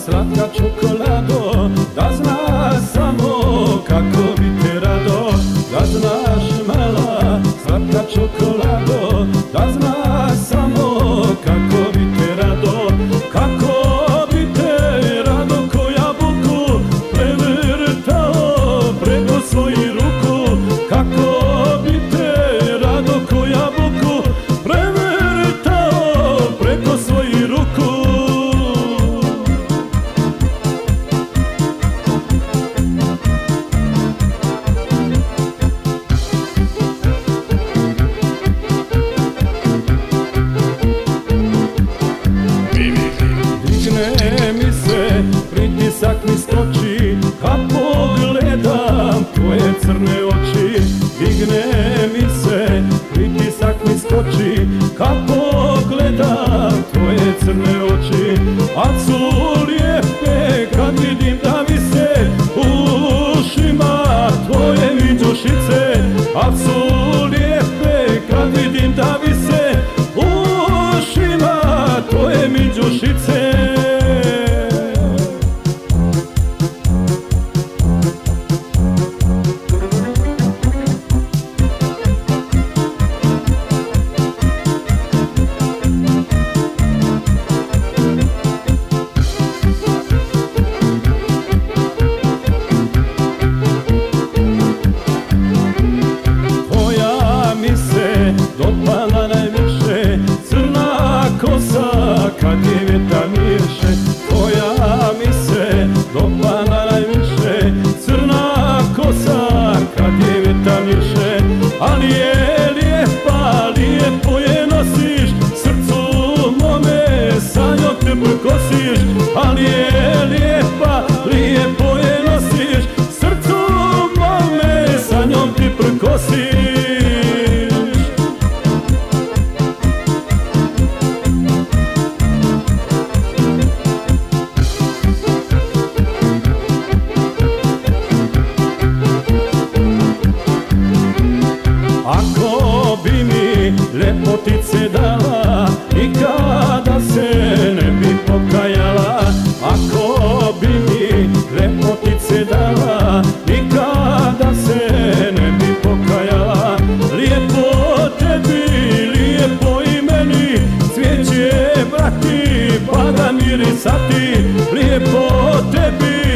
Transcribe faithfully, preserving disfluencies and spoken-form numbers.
slatka čokolado, da znaš samo kako bi te rado. Da znaš mala slatka čokolado, da znaš samo kako bi te rado. Kako bi te rado ko jabuku prevrtao preko svojih ruku. Kako bi te rado ko jabuku prevrtao preko svojih ruku. Digne mi se, pritisak mi skoči, kad pogledam tvoje crne oči. Digne mi se, pritisak mi skoči, kad pogledam tvoje crne oči. A su lijepe kad vidim da mi se u ušima tvoje viđošice. A su lijepe kad vidim da mi se u ušima tvoje viđošice. Dopala najviše crna kosa kad je vjetar miješe. Tvoja mi se dopala najviše crna kosa kad je vjetar miješe. Ali je lijepa, lijepo je nosiš, srcu mome sa njom te prkosiš. Ali je lijepa, lijepo je nosiš, srcu mome sa njom ti prkosiš. Ako bi mi lepotice dala i kada se ne bi pokajala. Ako bi mi lepotice dala i kada se ne bi pokajala. Lijepo tebi, lijepo i meni, cvijeće brati pa da mirisati. Lijepo tebi,